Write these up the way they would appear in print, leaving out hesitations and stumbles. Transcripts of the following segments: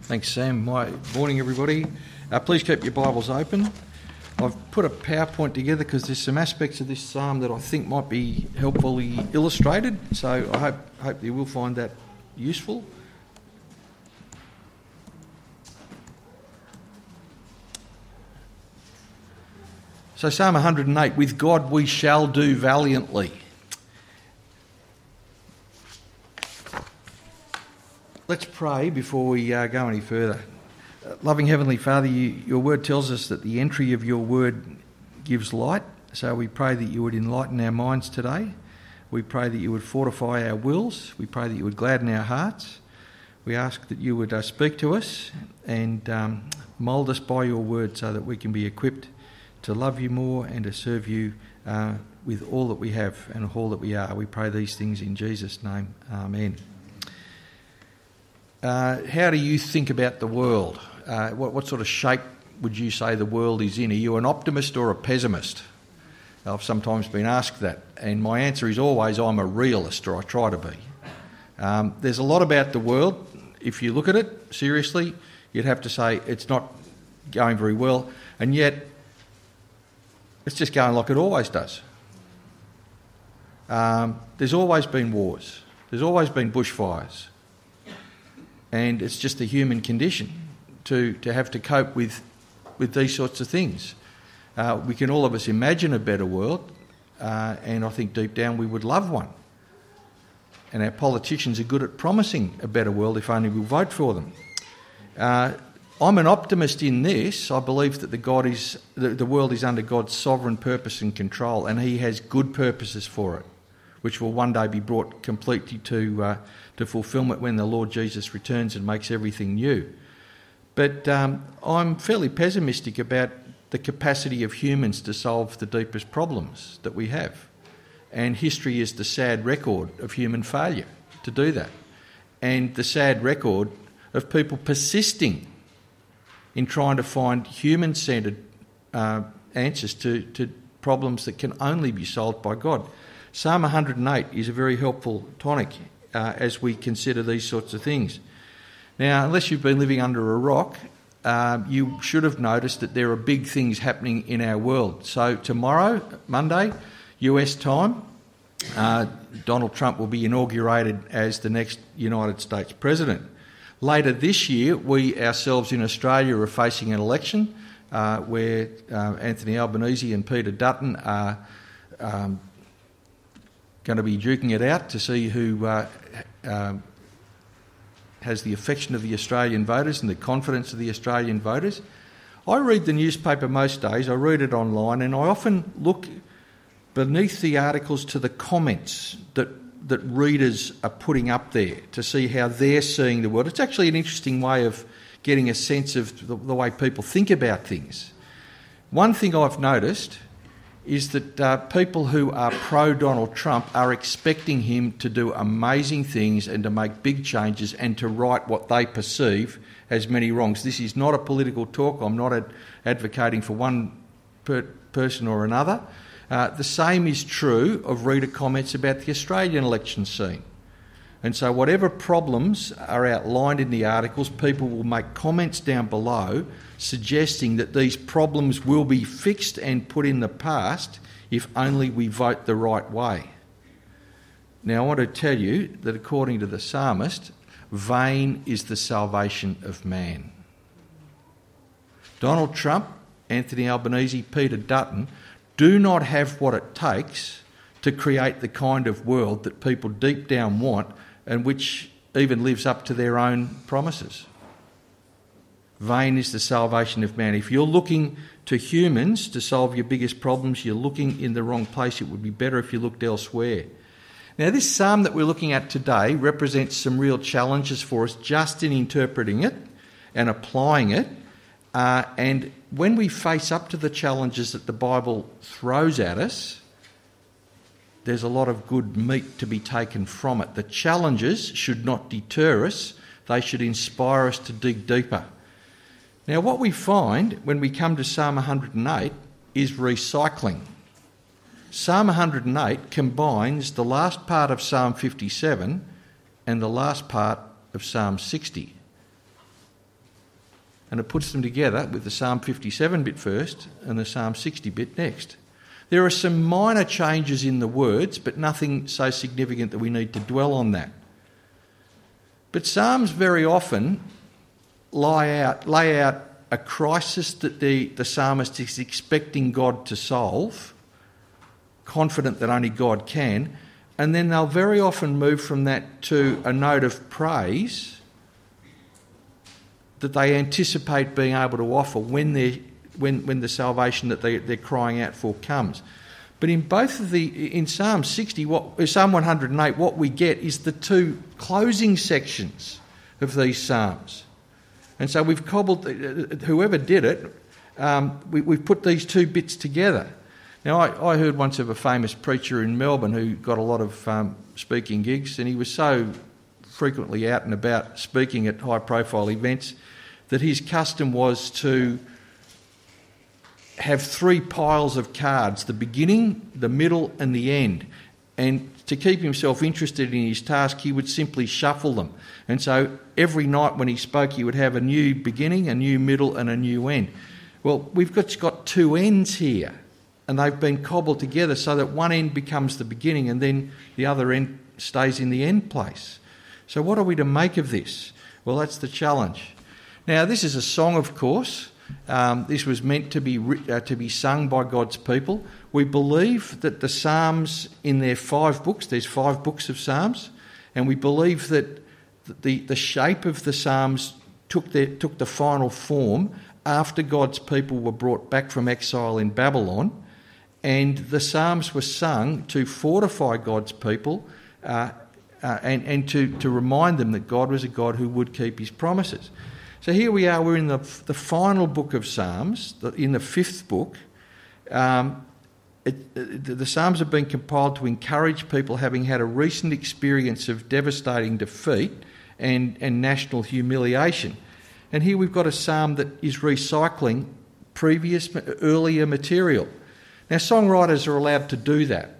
Thanks, Sam. Morning, everybody. Please keep your Bibles open. I've put a PowerPoint together because there's some aspects of this psalm that I think might be helpfully illustrated, so I hope you will find that useful. So Psalm 108, with God we shall do valiantly. Let's pray before we go any further. Loving Heavenly Father, your word tells us that the entry of your word gives light, so we pray that you would enlighten our minds today. We pray that you would fortify our wills. We pray that you would gladden our hearts. We ask that you would speak to us and mould us by your word so that we can be equipped to love you more and to serve you with all that we have and all that we are. We pray these things in Jesus' name. Amen. How do you think about the world? What sort of shape would you say the world is in? Are you an optimist or a pessimist? I've sometimes been asked that, and my answer is always I'm a realist, or I try to be. There's a lot about the world. If you look at it seriously, you'd have to say it's not going very well, and yet it's just going like it always does. There's always been wars. There's always been bushfires. And it's just the human condition to have to cope with these sorts of things. We can all of us imagine a better world, and I think deep down we would love one. And our politicians are good at promising a better world if only we'll vote for them. I'm an optimist in this. I believe that the world is under God's sovereign purpose and control, and he has good purposes for it, which will one day be brought completely to fulfilment when the Lord Jesus returns and makes everything new. But I'm fairly pessimistic about the capacity of humans to solve the deepest problems that we have. And history is the sad record of human failure to do that. And the sad record of people persisting in trying to find human-centred answers to problems that can only be solved by God. Psalm 108 is a very helpful tonic as we consider these sorts of things. Now, unless you've been living under a rock, you should have noticed that there are big things happening in our world. So tomorrow, Monday, US time, Donald Trump will be inaugurated as the next United States president. Later this year, we ourselves in Australia are facing an election where Anthony Albanese and Peter Dutton are going to be duking it out to see who has the affection of the Australian voters and the confidence of the Australian voters. I read the newspaper most days, I read it online, and I often look beneath the articles to the comments that readers are putting up there to see how they're seeing the world. It's actually an interesting way of getting a sense of the way people think about things. One thing I've noticed is that people who are pro-Donald Trump are expecting him to do amazing things and to make big changes and to right what they perceive as many wrongs. This is not a political talk. I'm not advocating for one person or another. The same is true of reader comments about the Australian election scene. And so whatever problems are outlined in the articles, people will make comments down below suggesting that these problems will be fixed and put in the past if only we vote the right way. Now I want to tell you that according to the psalmist, vain is the salvation of man. Donald Trump, Anthony Albanese, Peter Dutton do not have what it takes to create the kind of world that people deep down want and which even lives up to their own promises. Vain is the salvation of man. If you're looking to humans to solve your biggest problems, you're looking in the wrong place. It would be better if you looked elsewhere. Now, this psalm that we're looking at today represents some real challenges for us just in interpreting it and applying it. And when we face up to the challenges that the Bible throws at us, there's a lot of good meat to be taken from it. The challenges should not deter us. They should inspire us to dig deeper. Now, what we find when we come to Psalm 108 is recycling. Psalm 108 combines the last part of Psalm 57 and the last part of Psalm 60. and it puts them together with the Psalm 57 bit first and the Psalm 60 bit next. There are some minor changes in the words, but nothing so significant that we need to dwell on that. But Psalms very often lay out a crisis that the psalmist is expecting God to solve, confident that only God can, and then they'll very often move from that to a note of praise that they anticipate being able to offer when the salvation that they're crying out for comes. But in Psalm 60, Psalm 108, what we get is the two closing sections of these psalms. And so we've cobbled, whoever did it, we've put these two bits together. Now, I heard once of a famous preacher in Melbourne who got a lot of speaking gigs, and he was so frequently out and about speaking at high-profile events that his custom was to have 3 piles of cards, the beginning, the middle and the end. And to keep himself interested in his task, he would simply shuffle them. And so every night when he spoke, he would have a new beginning, a new middle and a new end. Well, we've got 2 ends here, and they've been cobbled together so that one end becomes the beginning and then the other end stays in the end place. So what are we to make of this? Well, that's the challenge. Now, this is a song, of course. This was meant to be sung by God's people. We believe that the Psalms in their 5 books, there's 5 books of Psalms, and we believe that the shape of the Psalms took the final form after God's people were brought back from exile in Babylon, and the Psalms were sung to fortify God's people and to remind them that God was a God who would keep his promises. So here we are, we're in the final book of Psalms, in the 5th book. The Psalms have been compiled to encourage people having had a recent experience of devastating defeat and national humiliation. And here we've got a psalm that is recycling earlier material. Now, songwriters are allowed to do that.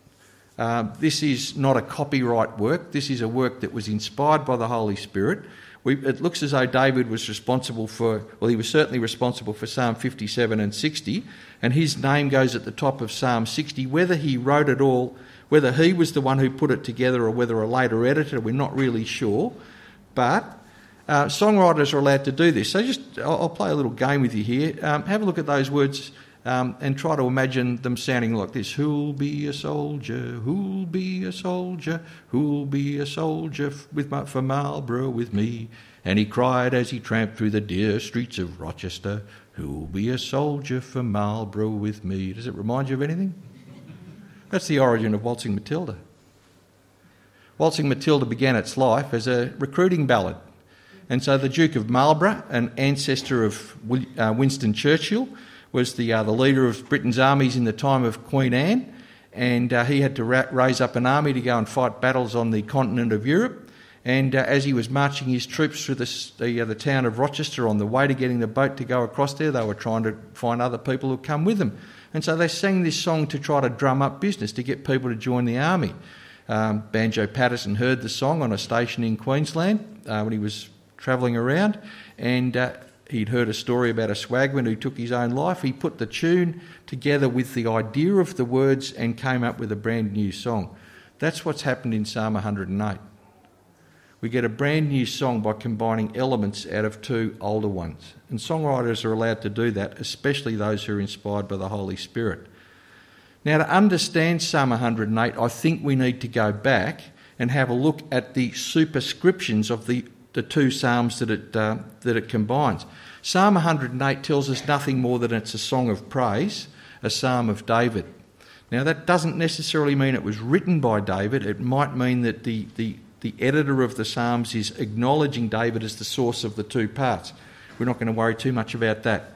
This is not a copyright work. This is a work that was inspired by the Holy Spirit. It looks as though David was responsible he was certainly responsible for Psalm 57 and 60, and his name goes at the top of Psalm 60. Whether he wrote it all, whether he was the one who put it together or whether a later editor, we're not really sure. But songwriters are allowed to do this. So I'll play a little game with you here. Have a look at those words and try to imagine them sounding like this. Who'll be a soldier? Who'll be a soldier? Who'll be a soldier for Marlborough with me? And he cried as he tramped through the dear streets of Rochester, who'll be a soldier for Marlborough with me? Does it remind you of anything? That's the origin of Waltzing Matilda. Waltzing Matilda began its life as a recruiting ballad. And so the Duke of Marlborough, an ancestor of Winston Churchill, was the leader of Britain's armies in the time of Queen Anne, and he had to raise up an army to go and fight battles on the continent of Europe. And as he was marching his troops through the town of Rochester on the way to getting the boat to go across there, they were trying to find other people who'd come with them. And so they sang this song to try to drum up business, to get people to join the army. Banjo Patterson heard the song on a station in Queensland when he was travelling around, and he'd heard a story about a swagman who took his own life. He put the tune together with the idea of the words and came up with a brand new song. That's what's happened in Psalm 108. We get a brand new song by combining elements out of 2 older ones. And songwriters are allowed to do that, especially those who are inspired by the Holy Spirit. Now, to understand Psalm 108, I think we need to go back and have a look at the superscriptions of the 2 psalms that it combines. Psalm 108 tells us nothing more than it's a song of praise, a psalm of David. Now, that doesn't necessarily mean it was written by David. It might mean that the editor of the psalms is acknowledging David as the source of the 2 parts. We're not going to worry too much about that.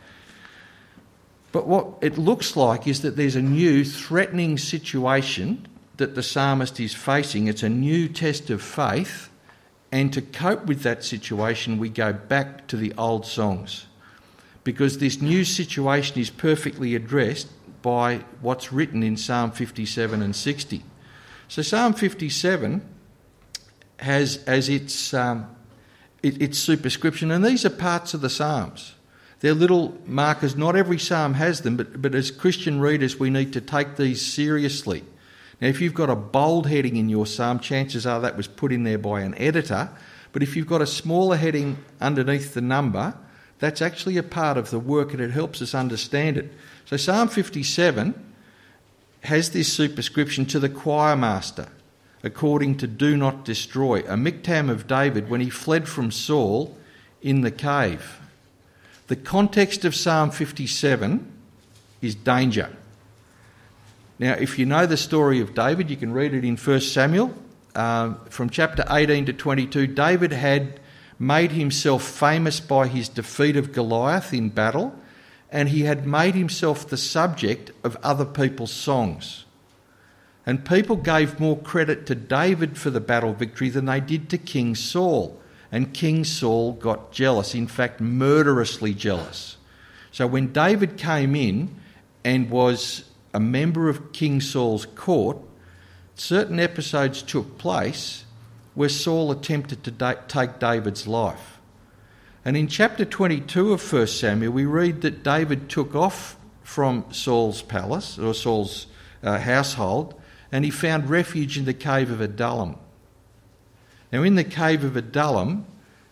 But what it looks like is that there's a new threatening situation that the psalmist is facing. It's a new test of faith. And to cope with that situation, we go back to the old songs, because this new situation is perfectly addressed by what's written in Psalm 57 and 60. So Psalm 57 has as its its superscription. And these are parts of the Psalms. They're little markers. Not every psalm has them, but as Christian readers, we need to take these seriously. Now, if you've got a bold heading in your psalm, chances are that was put in there by an editor. But if you've got a smaller heading underneath the number, that's actually a part of the work and it helps us understand it. So Psalm 57 has this superscription, to the choir master, according to Do Not Destroy, a miktam of David when he fled from Saul in the cave. The context of Psalm 57 is danger. Now, if you know the story of David, you can read it in 1 Samuel. From chapter 18 to 22, David had made himself famous by his defeat of Goliath in battle, and he had made himself the subject of other people's songs. And people gave more credit to David for the battle victory than they did to King Saul. And King Saul got jealous, in fact, murderously jealous. So when David came in and was a member of King Saul's court, certain episodes took place where Saul attempted to take David's life. And in chapter 22 of 1 Samuel, we read that David took off from Saul's palace, or Saul's household, and he found refuge in the cave of Adullam. Now, in the cave of Adullam,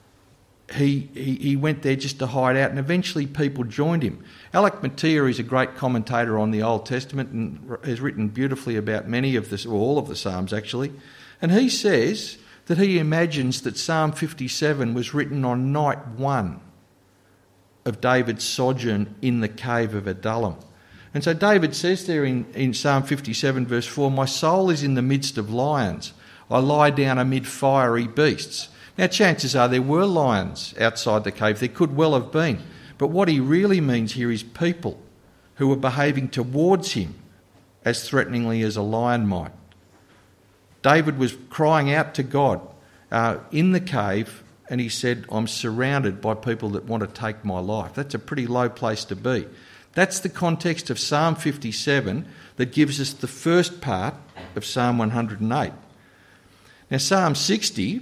he went there just to hide out, and eventually people joined him. Alec Mattia is a great commentator on the Old Testament and has written beautifully about many of this, or all of the Psalms actually. And he says that he imagines that Psalm 57 was written on night one of David's sojourn in the cave of Adullam. And so David says there in Psalm 57 verse 4, "My soul is in the midst of lions. I lie down amid fiery beasts." Now, chances are there were lions outside the cave. There could well have been. But what he really means here is people who were behaving towards him as threateningly as a lion might. David was crying out to God in the cave, and he said, "I'm surrounded by people that want to take my life." That's a pretty low place to be. That's the context of Psalm 57 that gives us the first part of Psalm 108. Now, Psalm 60,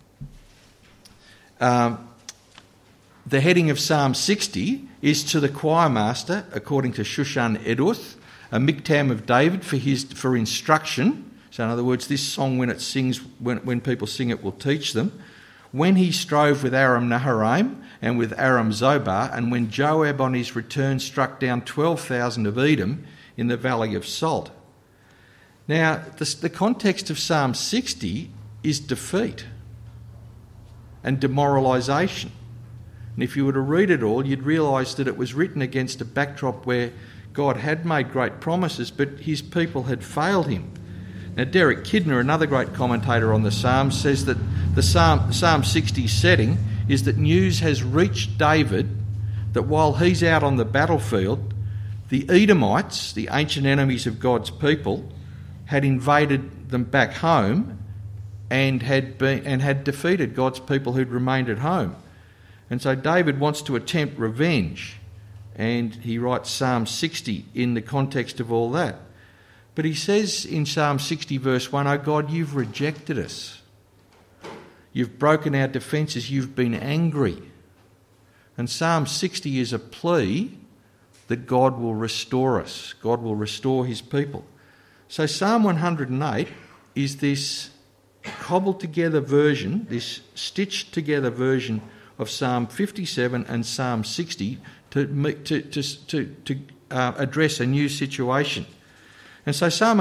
the heading of Psalm 60 is to the choir master, according to Shushan Eduth, a miktam of David for instruction. So in other words, this song, when people sing it, will teach them. When he strove with Aram Naharaim and with Aram Zobar, and when Joab on his return struck down 12,000 of Edom in the valley of Salt. Now, the context of Psalm 60 is defeat and demoralisation. And if you were to read it all, you'd realise that it was written against a backdrop where God had made great promises, but his people had failed him. Now, Derek Kidner, another great commentator on the Psalms, says that the Psalm 60 setting is that news has reached David that while he's out on the battlefield, the Edomites, the ancient enemies of God's people, had invaded them back home and had defeated God's people who'd remained at home. And so David wants to attempt revenge, and he writes Psalm 60 in the context of all that. But he says in Psalm 60 verse 1, "Oh God, you've rejected us. You've broken our defences. You've been angry." And Psalm 60 is a plea that God will restore us. God will restore his people. So Psalm 108 is this cobbled together version, this stitched together version of Psalm 57 and Psalm 60 to address a new situation. And so Psalm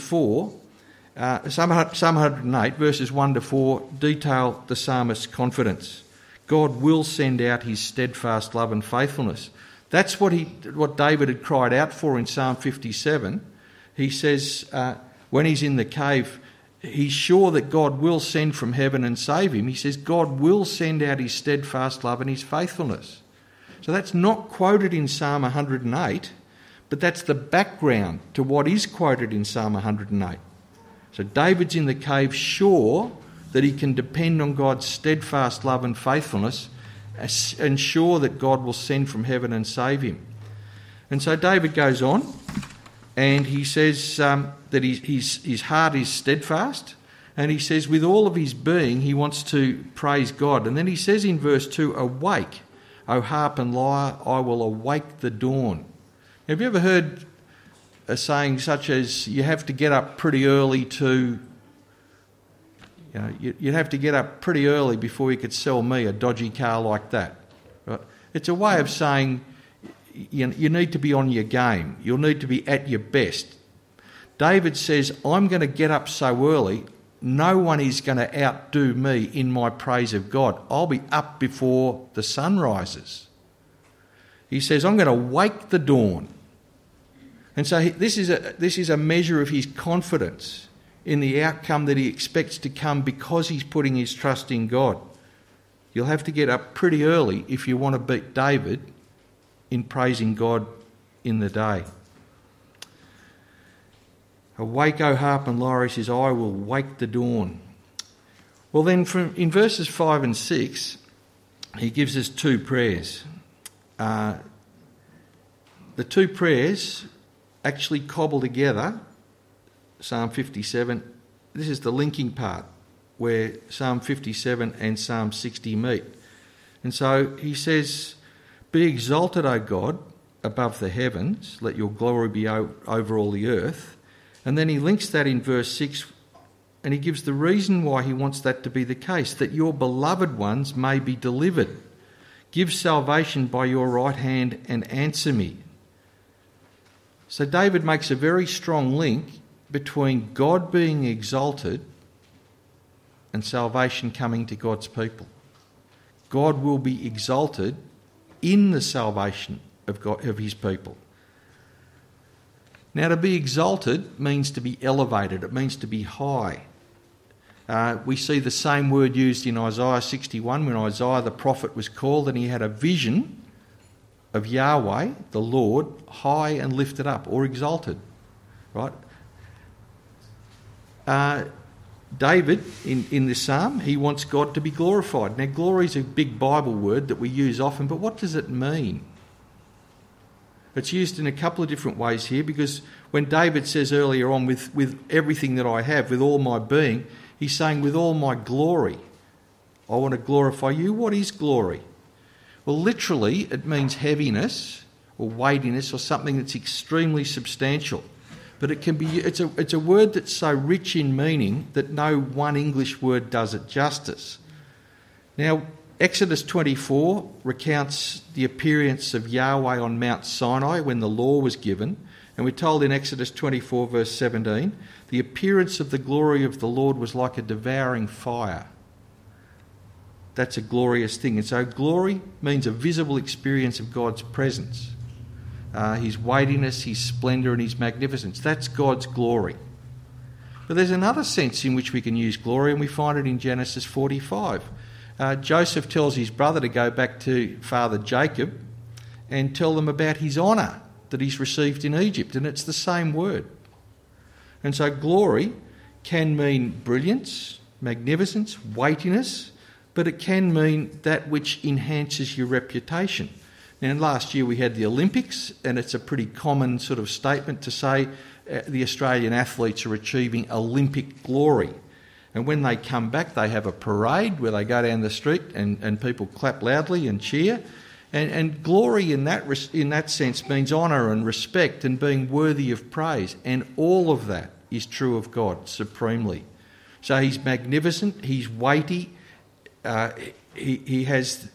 108 verses 1 to 4 detail the psalmist's confidence. God will send out his steadfast love and faithfulness. That's what David had cried out for in Psalm 57. He says when he's in the cave, he's sure that God will send from heaven and save him. He says God will send out his steadfast love and his faithfulness. So that's not quoted in Psalm 108, but that's the background to what is quoted in Psalm 108. So David's in the cave sure that he can depend on God's steadfast love and faithfulness, and sure that God will send from heaven and save him. And so David goes on and he says that his heart is steadfast, And he says with all of his being he wants to praise God. And then he says in verse 2, "Awake, O harp and lyre, I will awake the dawn." Have you ever heard a saying such as, you have to get up pretty early to... you'd have to get up pretty early before you could sell me a dodgy car like that. Right? It's a way of saying you need to be on your game. You'll need to be at your best. David says, I'm going to get up so early, no one is going to outdo me in my praise of God. I'll be up before the sun rises. He says, I'm going to wake the dawn. And so this is a measure of his confidence in the outcome that he expects to come because he's putting his trust in God. You'll have to get up pretty early if you want to beat David in praising God in the day. Awake, O harp and lyre, he says, I will wake the dawn. Well then, in verses 5 and 6, he gives us two prayers. The two prayers actually cobble together Psalm 57. This is the linking part where Psalm 57 and Psalm 60 meet. And so he says, be exalted, O God, above the heavens, let your glory be over all the earth. And then he links that in verse 6 and he gives the reason why he wants that to be the case, that your beloved ones may be delivered. Give salvation by your right hand and answer me. So David makes a very strong link between God being exalted and salvation coming to God's people. God will be exalted in the salvation of his people. Now, to be exalted means to be elevated. It means to be high. We see the same word used in Isaiah 61 when Isaiah the prophet was called and he had a vision of Yahweh, the Lord, high and lifted up or exalted. Right? David, in this psalm, he wants God to be glorified. Now, glory is a big Bible word that we use often, but what does it mean? It's used in a couple of different ways here, because when David says earlier on, with everything that I have, with all my being, he's saying with all my glory, I want to glorify you. What is glory? Well, literally, it means heaviness or weightiness or something that's extremely substantial. But it can be, it's a word that's so rich in meaning that no one English word does it justice. Now, Exodus 24 recounts the appearance of Yahweh on Mount Sinai when the law was given. And we're told in Exodus 24 verse 17, the appearance of the glory of the Lord was like a devouring fire. That's a glorious thing. And so glory means a visible experience of God's presence. His weightiness, his splendour and his magnificence. That's God's glory. But there's another sense in which we can use glory, and we find it in Genesis 45. Joseph tells his brother to go back to father Jacob and tell them about his honour that he's received in Egypt, and it's the same word. And so glory can mean brilliance, magnificence, weightiness, but it can mean that which enhances your reputation. Now, last year we had the Olympics, and it's a pretty common sort of statement to say the Australian athletes are achieving Olympic glory. And when they come back, they have a parade where they go down the street and people clap loudly and cheer. And glory in that sense means honour and respect and being worthy of praise. And all of that is true of God supremely. So he's magnificent, he's weighty, he has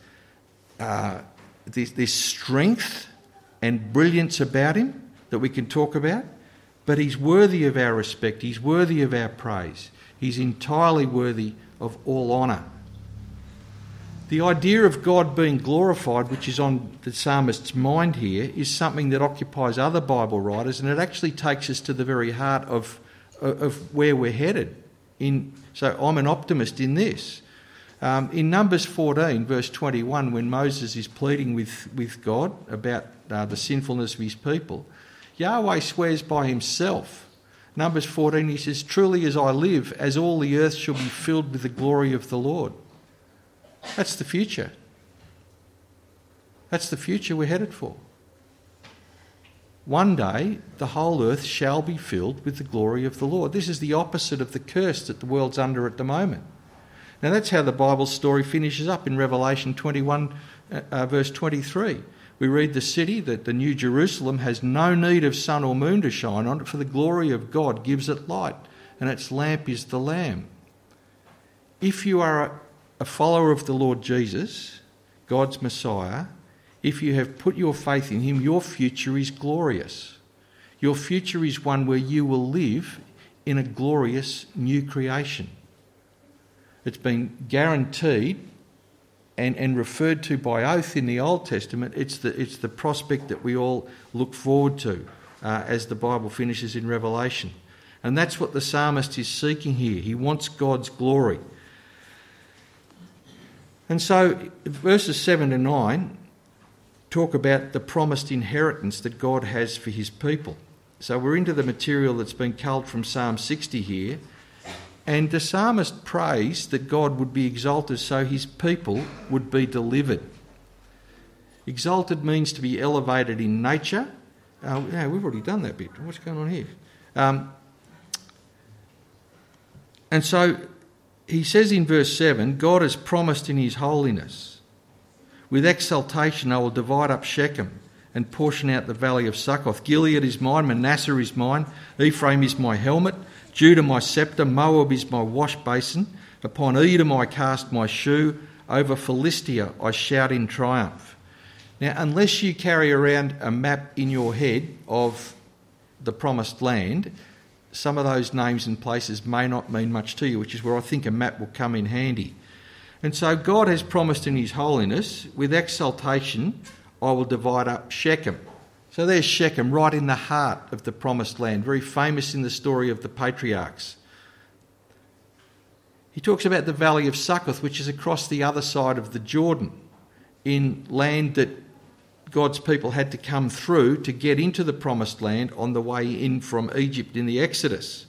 this strength and brilliance about him that we can talk about. But he's worthy of our respect, he's worthy of our praise. He's entirely worthy of all honour. The idea of God being glorified, which is on the psalmist's mind here, is something that occupies other Bible writers, and it actually takes us to the very heart of where we're headed. So I'm an optimist in this. In Numbers 14, verse 21, when Moses is pleading with God about the sinfulness of his people, Yahweh swears by himself. Numbers 14, he says, truly as I live, as all the earth shall be filled with the glory of the Lord. That's the future. That's the future we're headed for. one day the whole earth shall be filled with the glory of the Lord. This is the opposite of the curse that the world's under at the moment. Now that's how the Bible story finishes up in Revelation 21, verse 23. We read the city, that the New Jerusalem has no need of sun or moon to shine on it, for the glory of God gives it light, and its lamp is the Lamb. If you are a follower of the Lord Jesus, God's Messiah, if you have put your faith in him, your future is glorious. Your future is one where you will live in a glorious new creation. It's been guaranteed and referred to by oath in the Old Testament. It's the prospect that we all look forward to as the Bible finishes in Revelation. And that's what the psalmist is seeking here. He wants God's glory. And so verses 7 to 9 talk about the promised inheritance that God has for his people. So we're into the material that's been culled from Psalm 60 here. And the psalmist prays that God would be exalted so his people would be delivered. Exalted means to be elevated in nature. We've already done that bit. What's going on here? And so he says in verse 7, God has promised in his holiness, with exultation I will divide up Shechem and portion out the valley of Succoth. Gilead is mine, Manasseh is mine, Ephraim is my helmet, Judah my sceptre, Moab is my wash basin. Upon Edom I cast my shoe, over Philistia I shout in triumph. Now, unless you carry around a map in your head of the promised land, some of those names and places may not mean much to you, which is where I think a map will come in handy. And so God has promised in his holiness, with exultation I will divide up Shechem. So there's Shechem, right in the heart of the promised land, very famous in the story of the patriarchs. He talks about the valley of Succoth, which is across the other side of the Jordan, in land that God's people had to come through to get into the promised land on the way in from Egypt in the Exodus.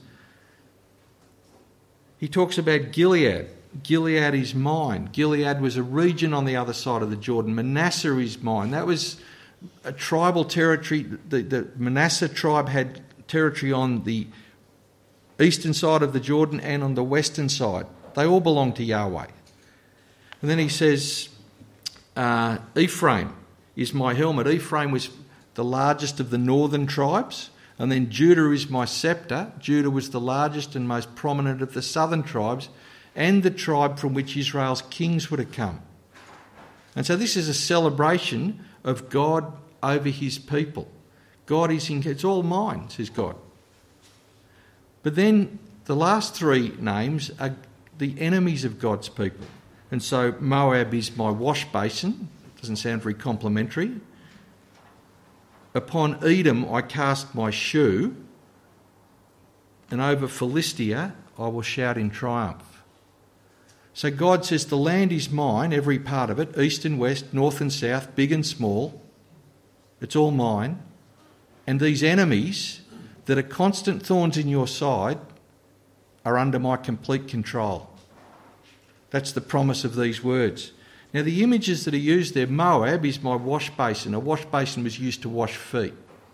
He talks about Gilead. Gilead is mine. Gilead was a region on the other side of the Jordan. Manasseh is mine. That was a tribal territory. The Manasseh tribe had territory on the eastern side of the Jordan and on the western side. They all belonged to Yahweh. And then he says, Ephraim is my helmet. Ephraim was the largest of the northern tribes. And then Judah is my sceptre. Judah was the largest and most prominent of the southern tribes, and the tribe from which Israel's kings were to come. And so this is a celebration of God over his people. God is in, it's all mine, says God. But then the last three names are the enemies of God's people. And so Moab is my wash basin. Doesn't sound very complimentary. Upon Edom I cast my shoe, and over Philistia I will shout in triumph. So God says the land is mine, every part of it, east and west, north and south, big and small. It's all mine. And these enemies that are constant thorns in your side are under my complete control. That's the promise of these words. Now the images that are used there, Moab is my wash basin. A wash basin was used to wash feet.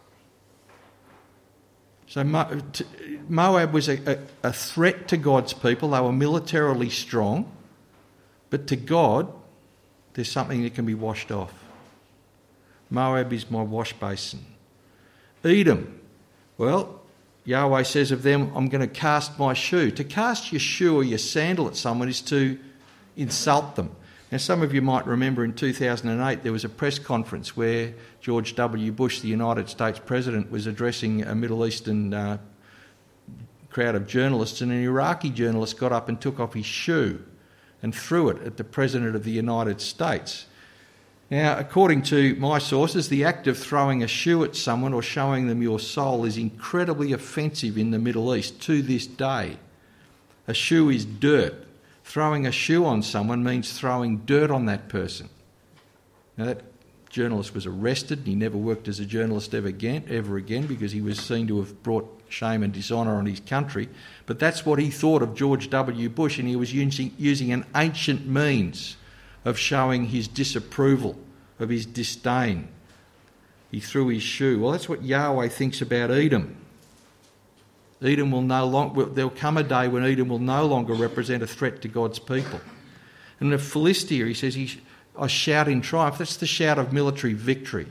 So Moab was a threat to God's people. They were militarily strong. But to God, there's something that can be washed off. Moab is my wash basin. Edom, well, Yahweh says of them, I'm going to cast my shoe. To cast your shoe or your sandal at someone is to insult them. Now, some of you might remember in 2008 there was a press conference where George W. Bush, the United States President, was addressing a Middle Eastern crowd of journalists, and an Iraqi journalist got up and took off his shoe and threw it at the President of the United States. Now, according to my sources, the act of throwing a shoe at someone or showing them your soul is incredibly offensive in the Middle East to this day. A shoe is dirt. Throwing a shoe on someone means throwing dirt on that person. Now, that journalist was arrested. He never worked as a journalist ever again because he was seen to have brought shame and dishonour on his country. But that's what he thought of George W. Bush, and he was using an ancient means of showing his disapproval, of his disdain. He threw his shoe. Well, that's what Yahweh thinks about Edom. Edom will no longer. There'll come a day when Edom will no longer represent a threat to God's people. And the Philistia, he says, I shout in triumph. That's the shout of military victory.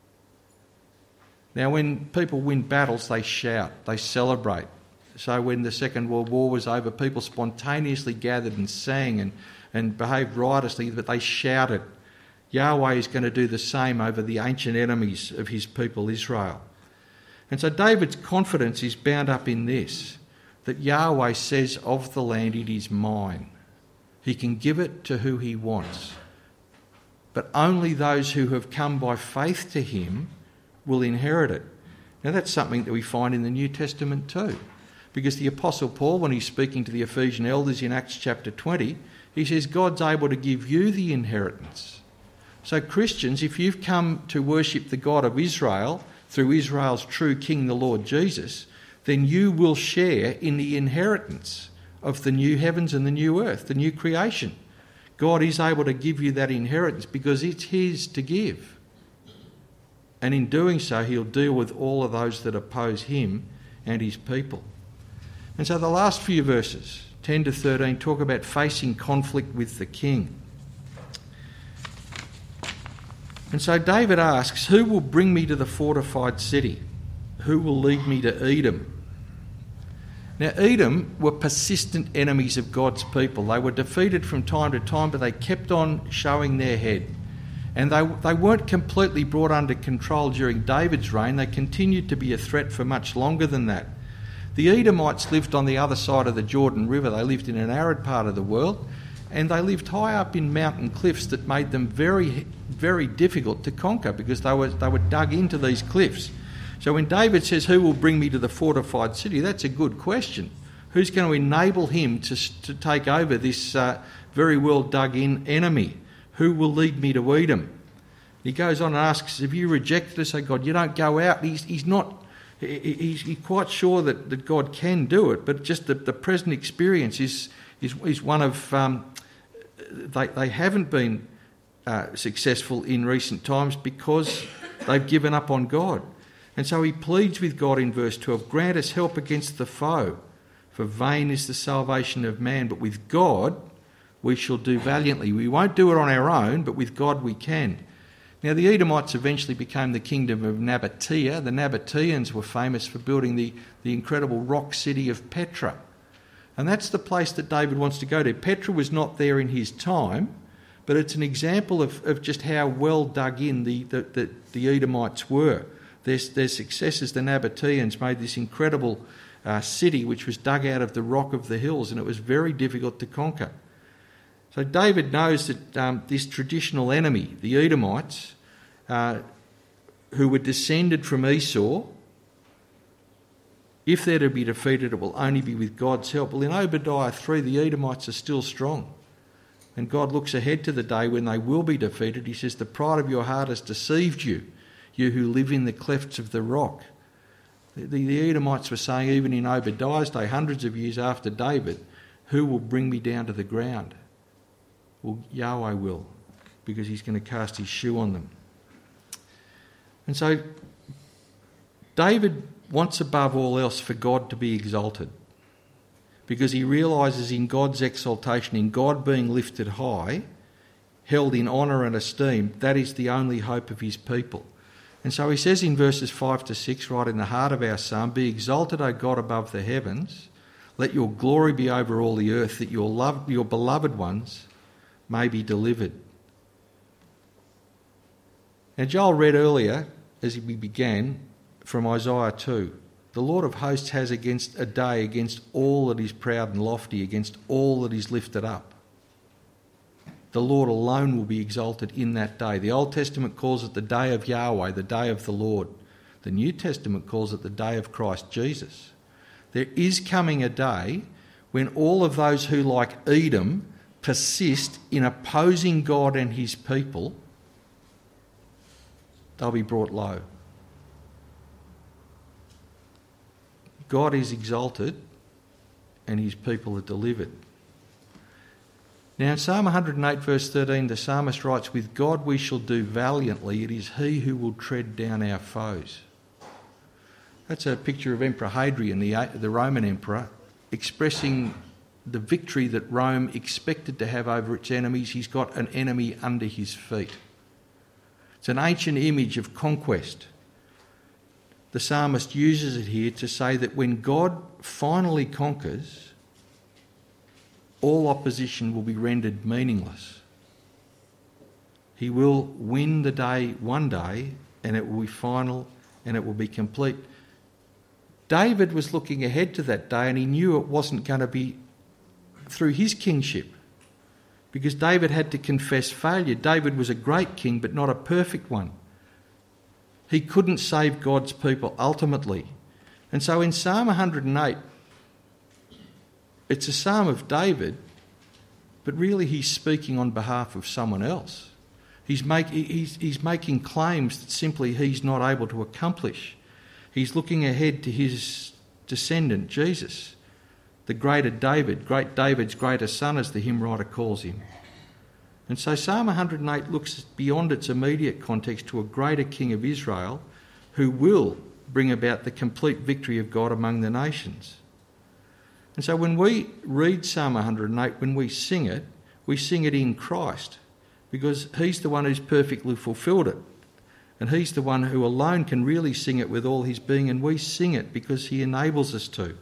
Now, when people win battles, they shout, they celebrate. So when the Second World War was over, people spontaneously gathered and sang and behaved riotously, but they shouted. Yahweh is going to do the same over the ancient enemies of his people, Israel. And so David's confidence is bound up in this, that Yahweh says of the land, it is mine. He can give it to who he wants. But only those who have come by faith to him will inherit it. Now that's something that we find in the New Testament too. Because the Apostle Paul, when he's speaking to the Ephesian elders in Acts chapter 20, he says God's able to give you the inheritance. So Christians, if you've come to worship the God of Israel through Israel's true King, the Lord Jesus, then you will share in the inheritance of the new heavens and the new earth, the new creation. God is able to give you that inheritance because it's his to give. And in doing so, he'll deal with all of those that oppose him and his people. And so the last few verses, 10 to 13, talk about facing conflict with the king. And so David asks, who will bring me to the fortified city? Who will lead me to Edom? Now, Edom were persistent enemies of God's people. They were defeated from time to time, but they kept on showing their head. And they weren't completely brought under control during David's reign. They continued to be a threat for much longer than that. The Edomites lived on the other side of the Jordan River. They lived in an arid part of the world, and they lived high up in mountain cliffs that made them very, very difficult to conquer because they were dug into these cliffs. So when David says, who will bring me to the fortified city, that's a good question. Who's going to enable him to take over this very well dug in enemy? Who will lead me to Edom? He goes on and asks, have you rejected us, O God? You don't go out. He's quite sure that God can do it, but just the present experience is one of... They haven't been successful in recent times because they've given up on God. And so he pleads with God in verse 12, grant us help against the foe, for vain is the salvation of man, but with God we shall do valiantly. We won't do it on our own, but with God we can. Now the Edomites eventually became the kingdom of Nabatea. The Nabateans were famous for building the incredible rock city of Petra. And that's the place that David wants to go to. Petra was not there in his time, but it's an example of just how well dug in the Edomites were. Their successors, the Nabateans, made this incredible city which was dug out of the rock of the hills, and it was very difficult to conquer. So David knows that this traditional enemy, the Edomites, who were descended from Esau, if they're to be defeated, it will only be with God's help. Well, in Obadiah 3, the Edomites are still strong. And God looks ahead to the day when they will be defeated. He says, the pride of your heart has deceived you, you who live in the clefts of the rock. The Edomites were saying, even in Obadiah's day, hundreds of years after David, who will bring me down to the ground? Well, Yahweh will, because he's going to cast his shoe on them. And so David wants above all else for God to be exalted, because he realises in God's exaltation, in God being lifted high, held in honour and esteem, that is the only hope of his people. And so he says in verses 5 to 6, right in the heart of our psalm, be exalted, O God, above the heavens. Let your glory be over all the earth, that your beloved ones may be delivered. Now Joel read earlier, as we began, from Isaiah 2. The Lord of hosts has against a day against all that is proud and lofty, against all that is lifted up. The Lord alone will be exalted in that day. The Old Testament calls it the day of Yahweh, the day of the Lord. The New Testament calls it the day of Christ Jesus. There is coming a day when all of those who, like Edom, persist in opposing God and his people, they'll be brought low. God is exalted and his people are delivered. Now in Psalm 108 verse 13 the psalmist writes, "With God we shall do valiantly, it is he who will tread down our foes." That's a picture of Emperor Hadrian, the Roman emperor, expressing the victory that Rome expected to have over its enemies. He's got an enemy under his feet. It's an ancient image of conquest. The psalmist uses it here to say that when God finally conquers, all opposition will be rendered meaningless. He will win the day one day, and it will be final and it will be complete. David was looking ahead to that day, and he knew it wasn't going to be through his kingship, because David had to confess failure. David was a great king, but not a perfect one. He couldn't save God's people ultimately. And so in Psalm 108, it's a psalm of David, but really he's speaking on behalf of someone else. He's making claims that simply he's not able to accomplish. He's looking ahead to his descendant, Jesus, the greater David, great David's greater son, as the hymn writer calls him. And so Psalm 108 looks beyond its immediate context to a greater king of Israel who will bring about the complete victory of God among the nations. And so when we read Psalm 108, when we sing it in Christ, because he's the one who's perfectly fulfilled it. And he's the one who alone can really sing it with all his being, and we sing it because he enables us to.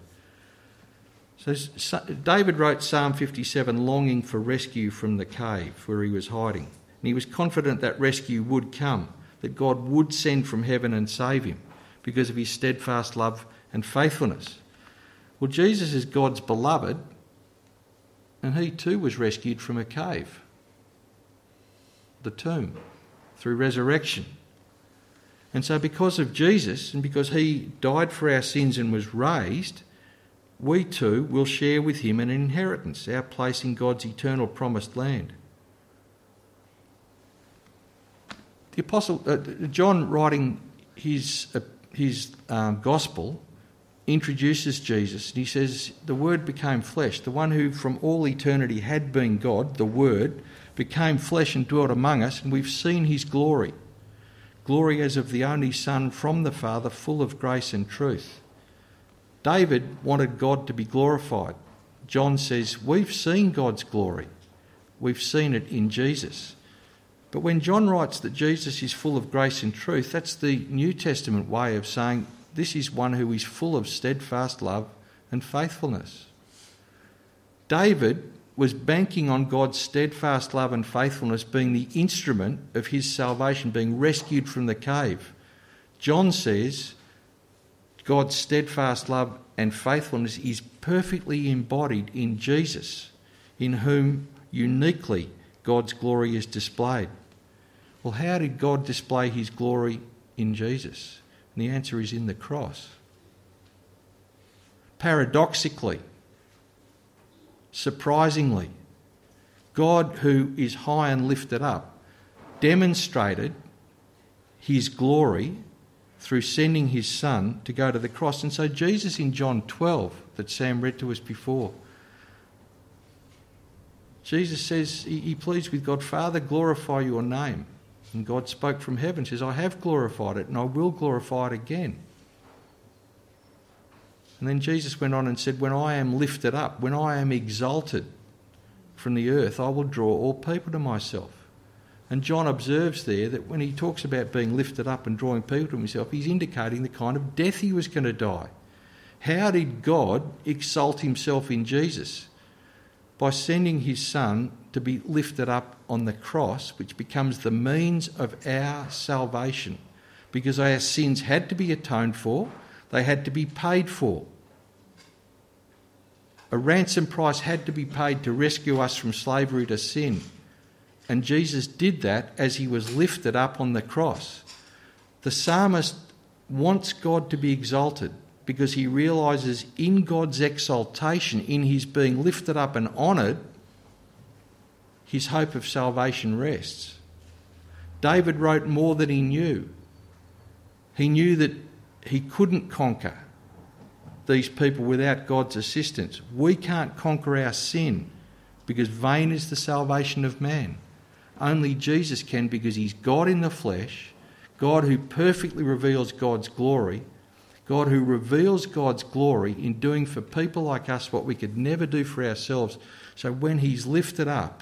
So David wrote Psalm 57 longing for rescue from the cave where he was hiding. And he was confident that rescue would come, that God would send from heaven and save him because of his steadfast love and faithfulness. Well, Jesus is God's beloved, and he too was rescued from a cave, the tomb, through resurrection. And so because of Jesus, and because he died for our sins and was raised, we too will share with him an inheritance, our place in God's eternal promised land. The Apostle John, writing his gospel, introduces Jesus, and he says, "The Word became flesh." The one who from all eternity had been God, the Word, became flesh and dwelt among us, and we've seen his glory. Glory as of the only Son from the Father, full of grace and truth. David wanted God to be glorified. John says, we've seen God's glory. We've seen it in Jesus. But when John writes that Jesus is full of grace and truth, that's the New Testament way of saying this is one who is full of steadfast love and faithfulness. David was banking on God's steadfast love and faithfulness being the instrument of his salvation, being rescued from the cave. John says God's steadfast love and faithfulness is perfectly embodied in Jesus, in whom uniquely God's glory is displayed. Well, how did God display his glory in Jesus? And the answer is in the cross. Paradoxically, surprisingly, God, who is high and lifted up, demonstrated his glory through sending his Son to go to the cross. And so Jesus in John 12, that Sam read to us before, Jesus says he pleads with God, "Father, glorify your name." And God spoke from heaven, says, "I have glorified it and I will glorify it again." And then Jesus went on and said, "When I am lifted up, when I am exalted from the earth, I will draw all people to myself." And John observes there that when he talks about being lifted up and drawing people to himself, he's indicating the kind of death he was going to die. How did God exalt himself in Jesus? By sending his Son to be lifted up on the cross, which becomes the means of our salvation, because our sins had to be atoned for, they had to be paid for. A ransom price had to be paid to rescue us from slavery to sin. And Jesus did that as he was lifted up on the cross. The psalmist wants God to be exalted because he realises in God's exaltation, in his being lifted up and honoured, his hope of salvation rests. David wrote more than he knew. He knew that he couldn't conquer these people without God's assistance. We can't conquer our sin because vain is the salvation of man. Only Jesus can, because he's God in the flesh, God who perfectly reveals God's glory, God who reveals God's glory in doing for people like us what we could never do for ourselves. So when he's lifted up,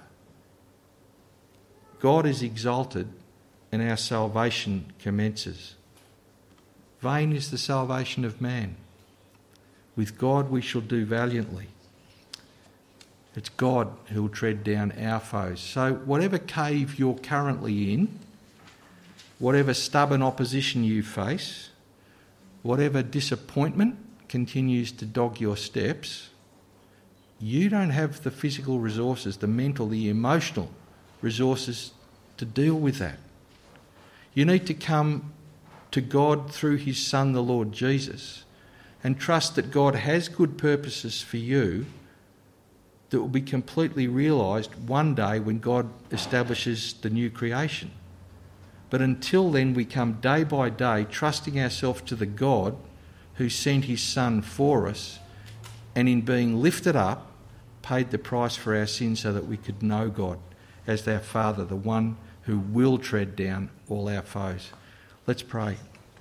God is exalted and our salvation commences. Vain is the salvation of man. With God we shall do valiantly. It's God who will tread down our foes. So whatever cave you're currently in, whatever stubborn opposition you face, whatever disappointment continues to dog your steps, you don't have the physical resources, the mental, the emotional resources to deal with that. You need to come to God through his Son, the Lord Jesus, and trust that God has good purposes for you that will be completely realised one day when God establishes the new creation. But until then, we come day by day trusting ourselves to the God who sent his Son for us, and in being lifted up, paid the price for our sins so that we could know God as our Father, the one who will tread down all our foes. Let's pray.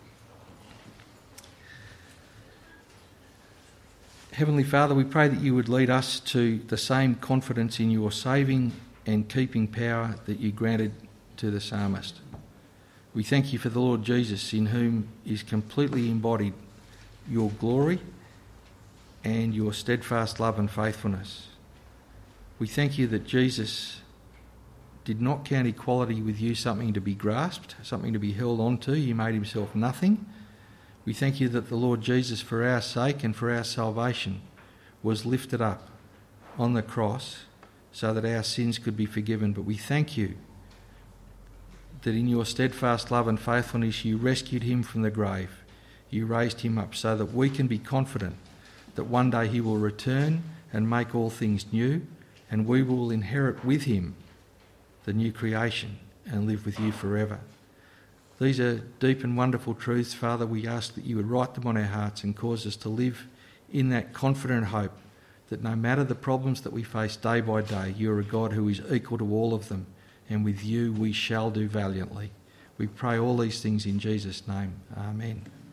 Heavenly Father, we pray that you would lead us to the same confidence in your saving and keeping power that you granted to the psalmist. We thank you for the Lord Jesus, in whom is completely embodied your glory and your steadfast love and faithfulness. We thank you that Jesus did not count equality with you something to be grasped, something to be held on to. He made himself nothing. We thank you that the Lord Jesus, for our sake and for our salvation, was lifted up on the cross so that our sins could be forgiven. But we thank you that in your steadfast love and faithfulness you rescued him from the grave. You raised him up so that we can be confident that one day he will return and make all things new, and we will inherit with him the new creation and live with you forever. These are deep and wonderful truths, Father. We ask that you would write them on our hearts and cause us to live in that confident hope that no matter the problems that we face day by day, you are a God who is equal to all of them, and with you we shall do valiantly. We pray all these things in Jesus' name. Amen.